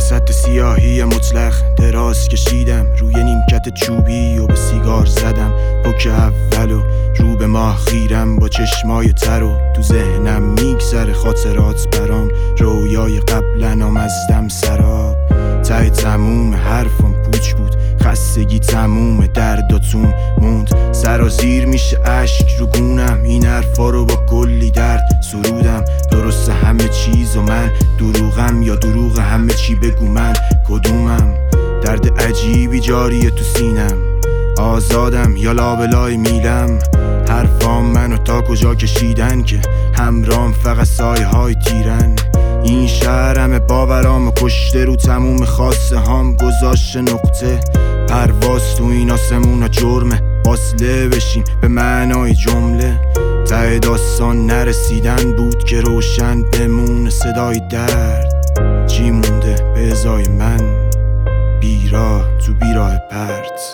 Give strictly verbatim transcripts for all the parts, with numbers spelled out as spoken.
وسط سیاهی مطلق دراز کشیدم روی نیمکت چوبی و به سیگار زدم پک اولو رو به ماه خیرم با چشمای تر و تو ذهنم میگذره خاطرات برام رویای قبلنام ازدم سراب ته تموم حرفم پوچ بود خستگی تموم درداتون موند سرازیر میشه اشک رو گونم این حرفا رو با کلی درد سرودم درست همه چیز و من دروغم یا دروغ همه چی بگو من کدومم درد عجیبی جاریه تو سینم آزادم یا لابلای میلم حرفام منو تا کجا کشیدن که همرام فقط سایه های تیرن این شهرم باورام کشته رو تموم خواسته هام گذاشته نقطه پرواز تو این آسمونا جرمه فاصله بشیم به معنای جمله ته داستان نرسیدن بود که روشن بمونه صدای درد چی مونده به ازای من بیراه تو بیراه پرت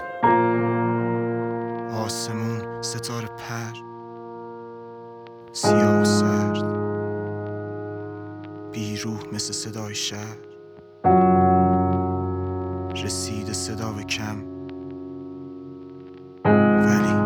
آسمون ستاره پر سیاه و سرد بیروح مثل صدای شهر رسید صدا به کم ولی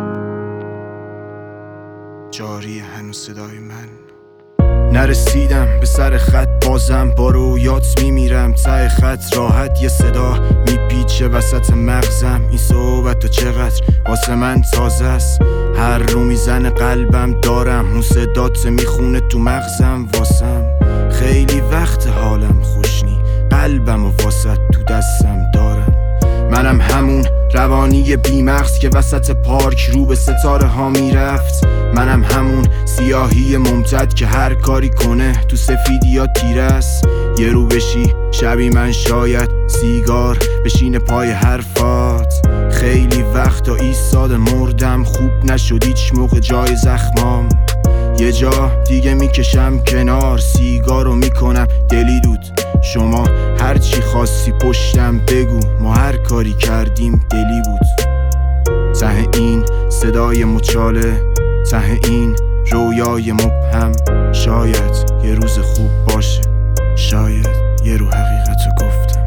جاری هنوز صدای من نرسیدم به سر خط بازم با رویات میمیرم ته خط راحت یه صدا میپیچه وسط مغزم این صحبت تا چقدر واسه من تازه است هر رو میزن قلبم دارم اون صدات میخونه تو مغزم واسم خیلی وقت حالم خوش نی قلبم و واسط تو دستم دارم منم همون روانی بیمغز که وسط پارک رو به ستاره ها میرفت منم همون سیاهی ممتد که هر کاری کنه تو سفیدی یا تیره است یه رو بشی شبی من شاید سیگار بشین پای حرفات خیلی وقتا ایستاد مردم خوب نشد هیچ موقع جای زخمام یه جا دیگه میکشم کنار سیگارو میکنم دلی دود شما هرچی خواستی پشتم بگو ما هر کاری کردیم دلی بود ته این صدای مچاله ته این رویای مبهم شاید یه روز خوب باشه شاید یه رو حقیقتو گفتم